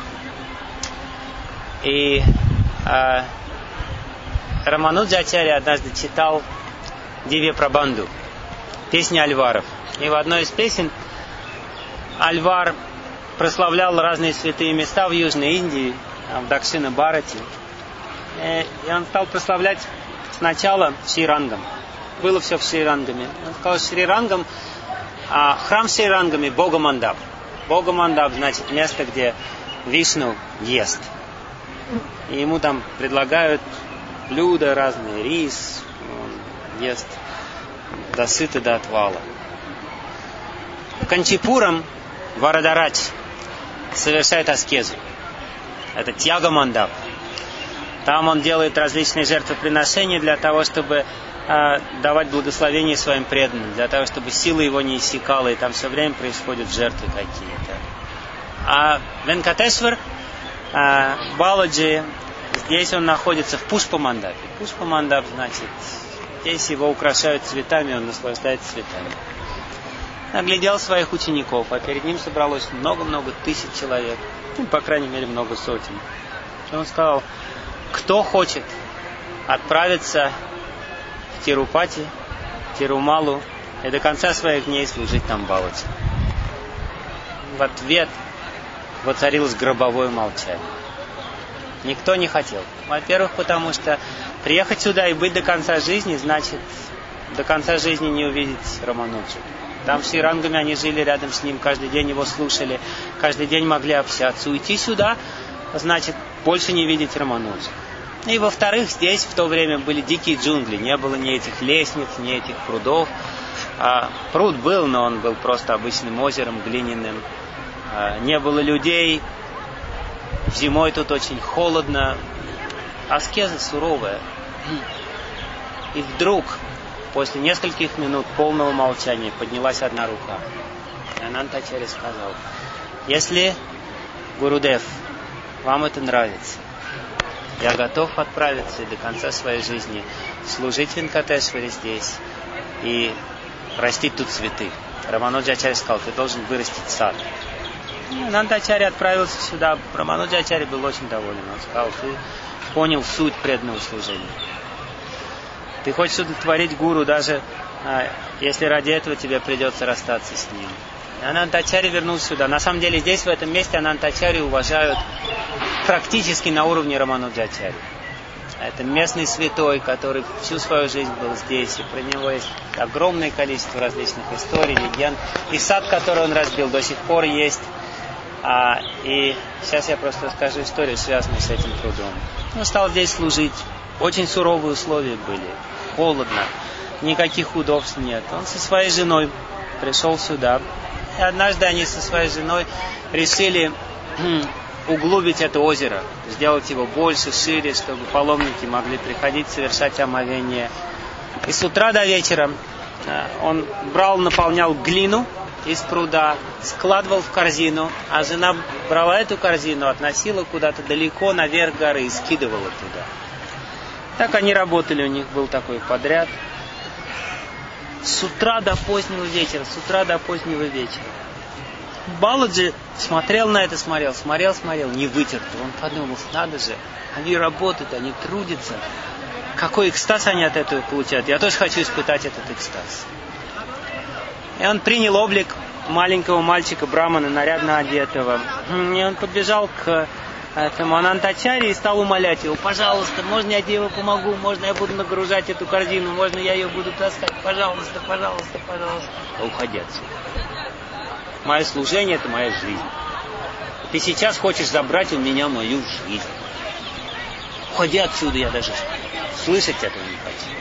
И а, Рамануджачарья однажды читал Дивья Прабанду, песни Альваров. И в одной из песен Альвар прославлял разные святые места в Южной Индии, в Дакшина-Бхарати. И он стал прославлять сначала Шрирангам. Было все в Шрирангаме. Он сказал: Шрирангам, а храм Шрирангами Бога-Мандап. Бога-Мандап значит место, где Вишну ест. И ему там предлагают блюда разные, рис, он ест до сыта, до отвала. Канчипурам Варадарадж совершает аскезу. Это Тьяга-Мандап. Там он делает различные жертвоприношения для того, чтобы э, давать благословение своим преданным, для того, чтобы сила его не иссякала, и там все время происходят жертвы какие-то. А Венкатешвар, э, Баладжи, здесь он находится в Пушпа-Мандапе. Пушпа-Мандап, значит, здесь его украшают цветами, он наслаждается цветами. Оглядел своих учеников, а перед ним собралось много-много тысяч человек, ну, по крайней мере, много сотен. И он сказал: кто хочет отправиться в Тирупати, Тирумалу и до конца своих дней служить там Баладжи? В ответ воцарилось гробовое молчание. Никто не хотел. Во-первых, потому что приехать сюда и быть до конца жизни, значит, до конца жизни не увидеть Рамануджу. Там с Шрирангами они жили рядом с ним, каждый день его слушали, каждый день могли общаться. Уйти сюда, значит, больше не видеть Рамануджу. И во-вторых, здесь в то время были дикие джунгли, не было ни этих лестниц, ни этих прудов. А, пруд был, но он был просто обычным озером глиняным. А, не было людей, зимой тут очень холодно, аскеза суровая. И вдруг, после нескольких минут полного молчания, поднялась одна рука. И Анантачарья сказал: если, Гурудев, вам это нравится, я готов отправиться и до конца своей жизни служить Венкатешваре здесь и растить тут цветы. Рамануджачарья сказал: ты должен вырастить сад. Анантачарья отправился сюда. Рамануджачарья был очень доволен. Он сказал: ты понял суть преданного служения. Ты хочешь удовлетворить гуру, даже а, если ради этого тебе придется расстаться с ним. Анантачарья вернулся сюда. На самом деле здесь, в этом месте, Анантачарью уважают практически на уровне Рамануджачарьи. Это местный святой, который всю свою жизнь был здесь, и про него есть огромное количество различных историй, легенд. И сад, который он разбил, до сих пор есть. А, и сейчас я просто расскажу историю, связанную с этим трудом. Он стал здесь служить. Очень суровые условия были. Холодно. Никаких удобств нет. Он со своей женой пришел сюда. И однажды они со своей женой решили углубить это озеро, сделать его больше, шире, чтобы паломники могли приходить, совершать омовение. И с утра до вечера он брал, наполнял глину из пруда, складывал в корзину, а жена брала эту корзину, относила куда-то далеко наверх горы и скидывала туда. Так они работали, у них был такой подряд. С утра до позднего вечера, с утра до позднего вечера. Баладжи смотрел на это, смотрел, смотрел, смотрел, не вытерпел. Он подумал: надо же, они работают, они трудятся. Какой экстаз они от этого получают. Я тоже хочу испытать этот экстаз. И он принял облик маленького мальчика, брамана, нарядно одетого. И он подбежал к этому Анантачарье и стал умолять его: пожалуйста, можно я тебе помогу, можно я буду нагружать эту корзину, можно я ее буду таскать, пожалуйста, пожалуйста, пожалуйста. Уходи отсюда. Мое служение — это моя жизнь. Ты сейчас хочешь забрать у меня мою жизнь. Уходи отсюда, я даже слышать этого не хочу.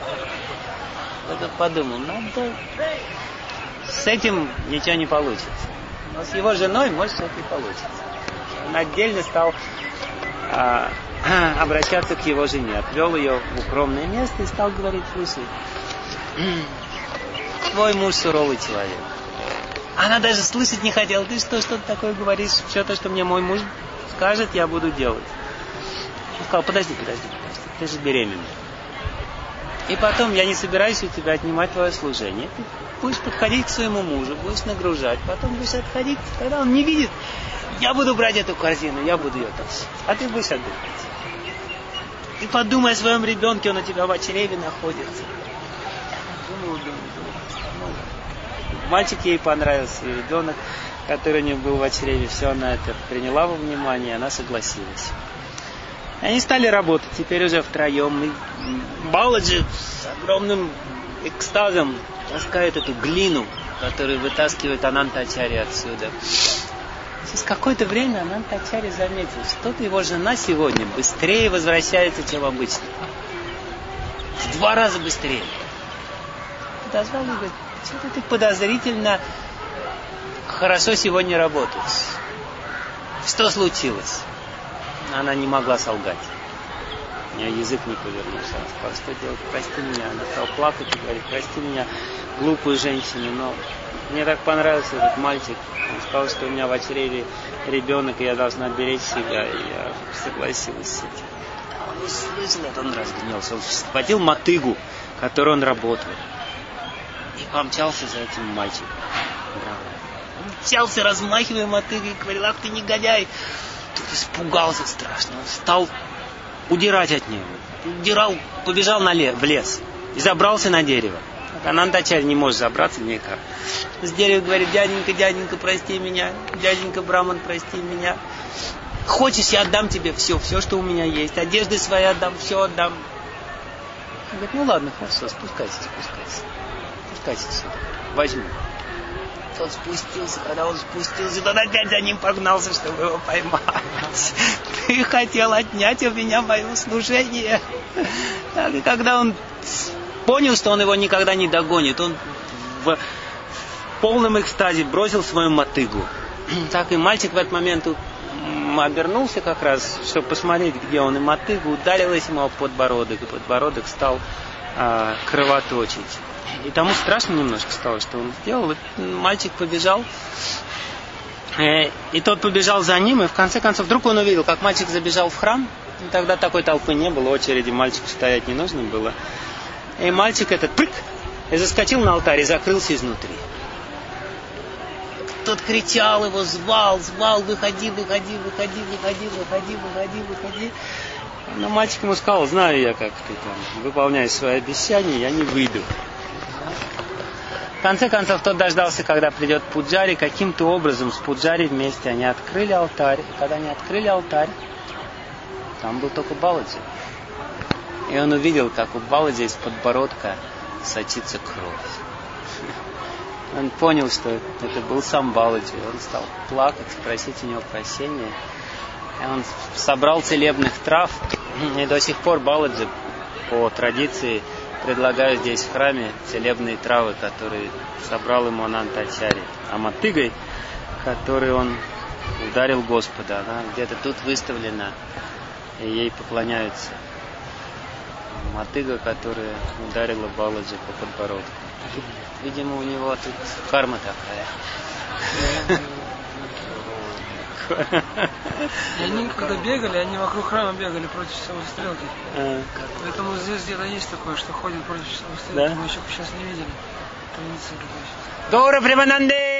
Я подумал: надо... С этим ничего не получится. Но с его женой, может, что-то и получится. Он отдельно стал а, обращаться к его жене. Отвел ее в укромное место и стал говорить: слушай, твой муж суровый человек. Она даже слышать не хотела. Ты что, что ты такое говоришь? Все то, что мне мой муж скажет, я буду делать. Он сказал: подожди, подожди, подожди. Ты же беременна. И потом я не собираюсь у тебя отнимать твое служение. Ты будешь подходить к своему мужу, будешь нагружать. Потом будешь отходить, когда он не видит. Я буду брать эту корзину, я буду ее тащить. А ты будешь отдыхать. И подумай о своем ребенке, он у тебя в чреве находится. Думаю, думаю, думаю. Мальчик ей понравился, и ребенок, который у нее был в чреве, все она это приняла во внимание, и она согласилась. И они стали работать, теперь уже втроем. И Баладжи с огромным экстазом таскает эту глину, которую вытаскивает Анантачарья отсюда. Через какое-то время Анантачарья заметил, что-то его жена сегодня быстрее возвращается, чем обычно. В два раза быстрее. Подозвал и говорит: что-то ты подозрительно хорошо сегодня работаешь. Что случилось? Она не могла солгать. У нее язык не повернулся. Она сказала: что делать? Прости меня. Она стала плакать и говорит: прости меня, глупую женщину, но мне так понравился этот мальчик. Он сказал, что у меня в чреве ребенок, и я должна беречь себя. И я согласилась с этим. Он услышал это, он разгневался. Он схватил мотыгу, которую он работал, и помчался за этим мальчиком. Он мчался, размахивая мотыгой, и говорил: ах ты негодяй! Тут испугался страшно. Он стал удирать от него. Удирал, побежал на лес, в лес и забрался на дерево. Анандачарья не может забраться никак. С дерева говорит: дяденька, дяденька, прости меня, дяденька Браман, прости меня. Хочешь, я отдам тебе все, все, что у меня есть. Одежды свои отдам, все отдам. Он говорит: ну ладно, хорошо, спускайся, спускайся. Спускайся сюда, возьму. Он спустился, когда он спустился, тот опять за ним погнался, чтобы его поймать. Ты хотел отнять у меня мое служение. Так, и когда он понял, что он его никогда не догонит, он в полном экстазе бросил свою мотыгу. Так и мальчик в этот момент обернулся как раз, чтобы посмотреть, где он, и мотыга ударилась ему в подбородок, и подбородок стал а, кровоточить. И тому страшно немножко стало, что он сделал. Вот мальчик побежал, э, и тот побежал за ним, и в конце концов вдруг он увидел, как мальчик забежал в храм. И тогда такой толпы не было, очереди мальчику стоять не нужно было. И мальчик этот прыг, и заскочил на алтарь, и закрылся изнутри. Тот кричал его, звал, звал: выходи, выходи, выходи, выходи, выходи, выходи, выходи. Но мальчик ему сказал: знаю я, как ты там выполняешь свои обещания, я не выйду. В конце концов, тот дождался, когда придет Пуджари. Каким-то образом с Пуджари вместе они открыли алтарь. И когда они открыли алтарь, там был только Баладжи. И он увидел, как у Баладжи из подбородка сочится кровь. Он понял, что это был сам Баладжи. Он стал плакать, просить у него прощения. И он собрал целебных трав. И до сих пор Баладжи по традиции предлагаю здесь в храме целебные травы, которые собрал ему Анандачарья. А мотыгой, которой он ударил Господа, она где-то тут выставлена, и ей поклоняются. Мотыга, которая ударила Баладжи по подбородку. Видимо, у него тут карма такая. И они, когда бегали, они вокруг храма бегали против часовой стрелки. А. Поэтому здесь где-то есть такое, что ходит против часовой стрелки. Да? Мы еще сейчас не видели. Гаура Примананде!